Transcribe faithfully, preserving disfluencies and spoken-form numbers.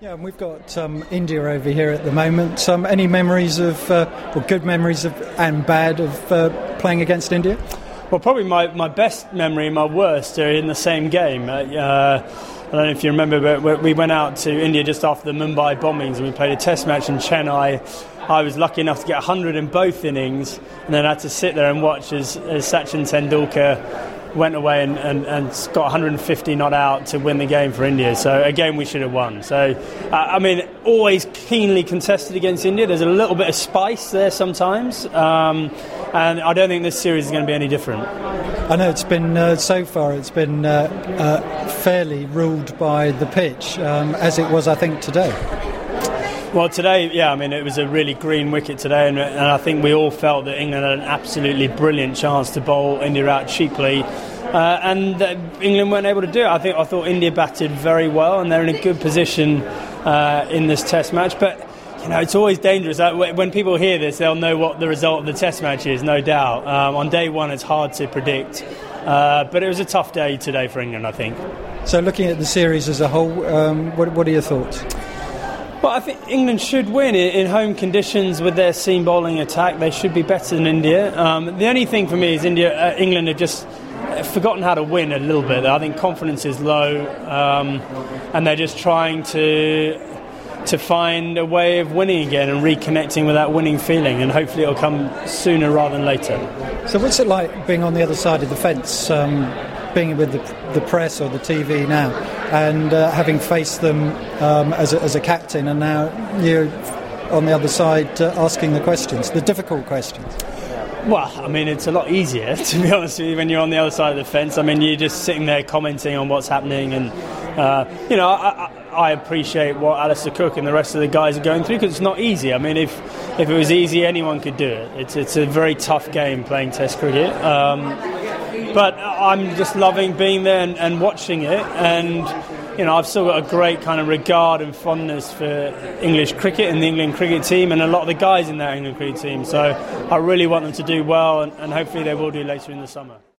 Yeah, and we've got um, India over here at the moment. Um, any memories of, uh, or good memories of, and bad of uh, playing against India? Well, probably my, my best memory and my worst are in the same game. Uh, uh, I don't know if you remember, but we went out to India just after the Mumbai bombings and we played a test match in Chennai. I was lucky enough to get one hundred in both innings and then I had to sit there and watch as, as Sachin Tendulkar went away and, and, and got one hundred fifty not out to win the game for India. So a game we should have won. So, uh, I mean, always keenly contested against India. There's a little bit of spice there sometimes. Um, and I don't think this series is going to be any different. I know it's been, uh, so far, it's been uh, uh, fairly ruled by the pitch, um, as it was, I think, today. Well, today, yeah, I mean, it was a really green wicket today, and, and I think we all felt that England had an absolutely brilliant chance to bowl India out cheaply, uh, and uh, England weren't able to do it. I think I thought India batted very well, and they're in a good position uh, in this Test match. But you know, it's always dangerous. When people hear this, they'll know what the result of the Test match is, no doubt. Um, on day one, it's hard to predict, uh, but it was a tough day today for England, I think. So, looking at the series as a whole, um, what, what are your thoughts? Well, I think England should win in home conditions with their seam bowling attack. They should be better than India. Um, the only thing for me is India, uh, England have just forgotten how to win a little bit. I think confidence is low, um, and they're just trying to to find a way of winning again and reconnecting with that winning feeling. And hopefully, it'll come sooner rather than later. So, what's it like being on the other side of the fence? Um, being with the, the press or the T V now, and uh, having faced them um, as, a, as a captain, and now you're on the other side uh, asking the questions, the difficult questions. Well, I mean, it's a lot easier, to be honest with you, when you're on the other side of the fence. I mean, you're just sitting there commenting on what's happening, and uh, you know, I, I, I appreciate what Alistair Cook and the rest of the guys are going through, because it's not easy. I mean, if if it was easy, anyone could do it. It's it's a very tough game playing Test cricket. Um, But I'm just loving being there and, and watching it, and you know, I've still got a great kind of regard and fondness for English cricket and the England cricket team and a lot of the guys in that England cricket team. So I really want them to do well, and, and hopefully they will do later in the summer.